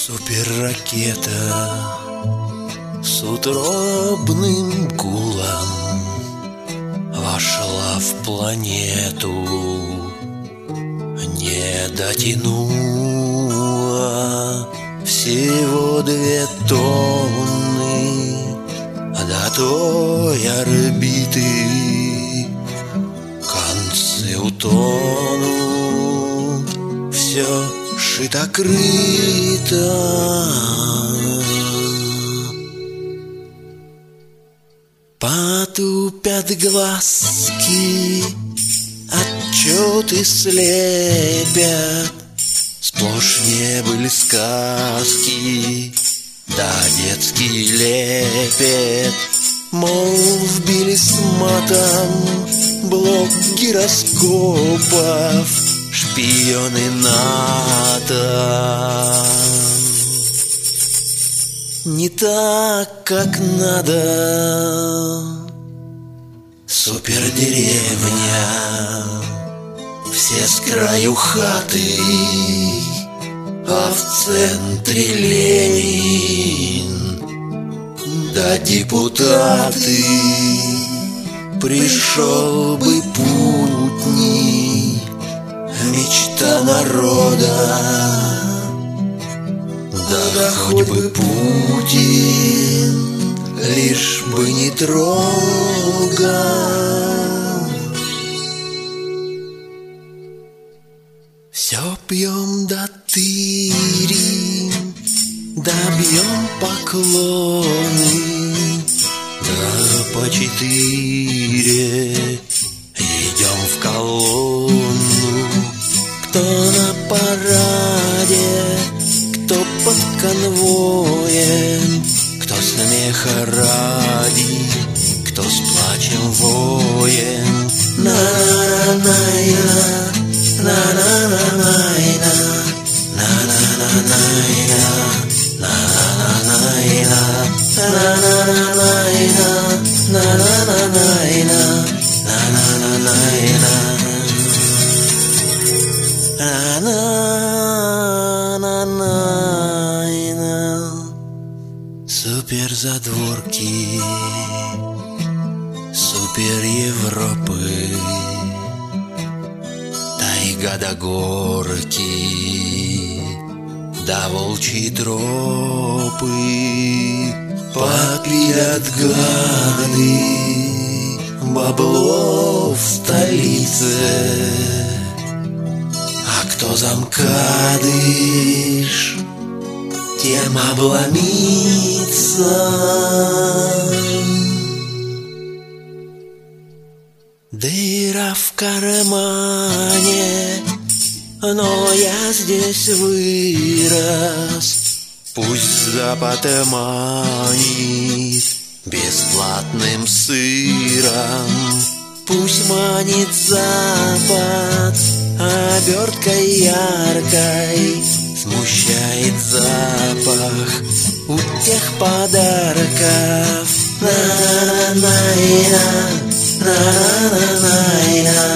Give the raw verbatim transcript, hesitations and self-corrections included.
Суперракета с утробным гулом вошла в планету, не дотянула всего две тонны до той орбиты. Концы утонут, все шито-крыто. Потупят глазки, отчеты слепят. Сплошь не были сказки, да детский лепет. Мол, вбили с матом блок гироскопов шпионы НАТО. Не так, как надо. Супердеревня, все с краю хаты, а в центре Ленин да депутаты. Пришел бы путник, мечта народа, да, да хоть бы Путин, лишь бы не трогал. Все пьем да тырим, да бьем поклоны, да по четыре идем в колонну. Кто на параде, кто под конвоем, кто смеха ради, кто с плачем воем. На-на-на-на-на, на-на-на-на-на, на-на-на-на-на, на-на-на-на-на, на-на-на-на-на, на-на-на-на-на, на-на-на-на-на. Суперзадворки, супер Европы, тайга до горки, да волчьи тропы. Попилят гады бабло в столице, а кто замкадыш, тем обломится. Дыра в кармане, но я здесь вырос. Пусть Запад манит бесплатным сыром, пусть манит Запад оберткой яркой, смущает запах у тех подарков. На-на-на-на, на-на-на-на.